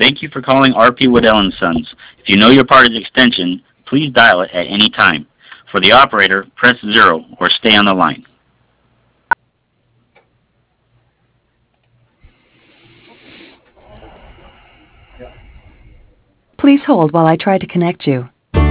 Thank you for calling RP Waddell & Sons. If you know your party's extension, please dial it at any time. For the operator, press 0 or stay on the line. Please hold while I try to connect you.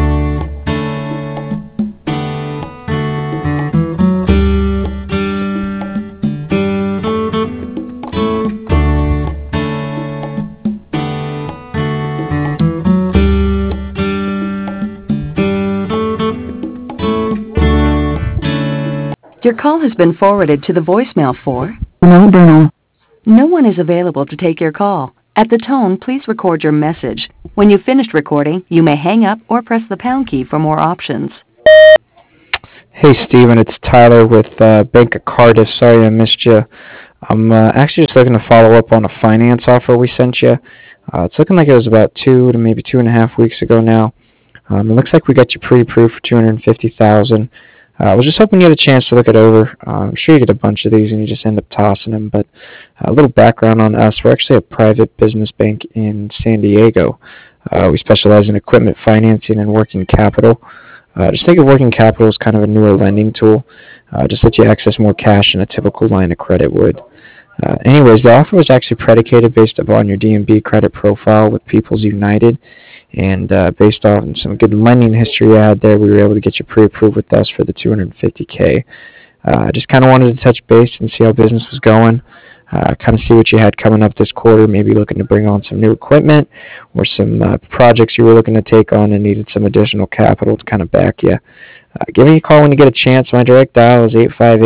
Your call has been forwarded to the voicemail for No one is available to take your call. At the tone, please record your message. When you've finished recording, you may hang up or press the pound key for more options. Hey Steven, it's Tyler with Bank of Cardiff. Sorry I missed you. I'm actually just looking to follow up on a finance offer we sent you. It's looking like it was about 2 to maybe 2.5 weeks ago now. It looks like we got you pre-approved for $250,000. I was just hoping you had a chance to look it over. I'm sure you get a bunch of these and you just end up tossing them, but a little background on us. We're actually a private business bank in San Diego. We specialize in equipment financing and working capital. Just think of working capital as kind of a newer lending tool. Just let you access more cash than a typical line of credit would. Anyways, the offer was actually predicated based upon your D&B credit profile with People's United. And based on some good lending history you had there, we were able to get you pre-approved with us for the $250K. Just kind of wanted to touch base and see how business was going, kind of see what you had coming up this quarter, maybe looking to bring on some new equipment or some projects you were looking to take on and needed some additional capital to kind of back you. Give me a call when you get a chance. My direct dial is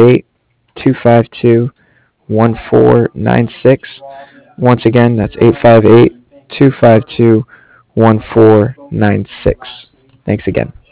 858-252-1496. Once again, that's 858-252-1496. Thanks again.